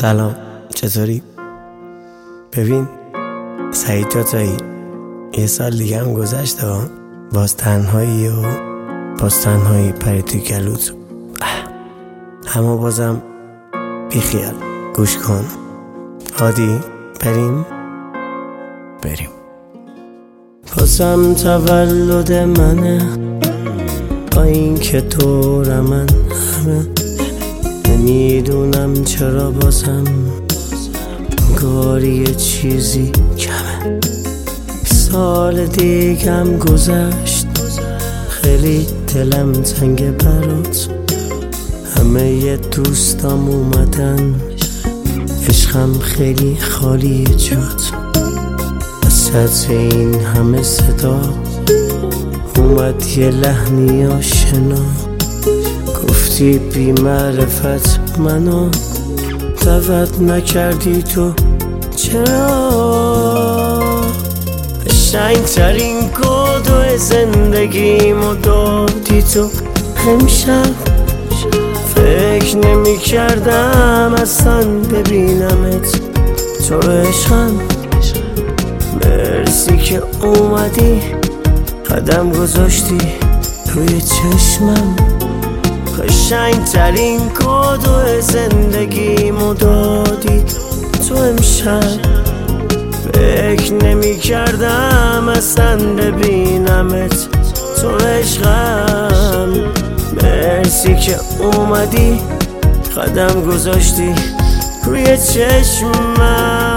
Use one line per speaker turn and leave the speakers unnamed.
سلام، چطوری؟ ببین سعید جاتایی، یه سال دیگه هم گذشته باز تنهایی و باز تنهایی پرید توی گلوت. اما بازم بیخیال، گوش کن. هادی بریم بازم تولد منه، با این که دور من همه نمیدونم چرا بازم گاری یه چیزی کمه. سال دیگم گذشت، خیلی دلم تنگ برات. همه ی دوستام اومدن، عشقم خیلی خالی جات. وسط این همه صدا اومد یه لحنی آشنا، گفتی بی معرفت منو دعوت نکردی تو چرا؟ قشنگترین کادو زندگیمو دادی تو امشب. فکر نمی کردم اصلا ببینمت تو عشقم. مرسی که اومدی قدم گذاشتی روی چشمم. قشنگترین کادو زندگیمو دادی تو امشب. فکر نمی کردم اصلا ببینمت تو عشقم. مرسی که اومدی قدم گذاشتی روی چشمم.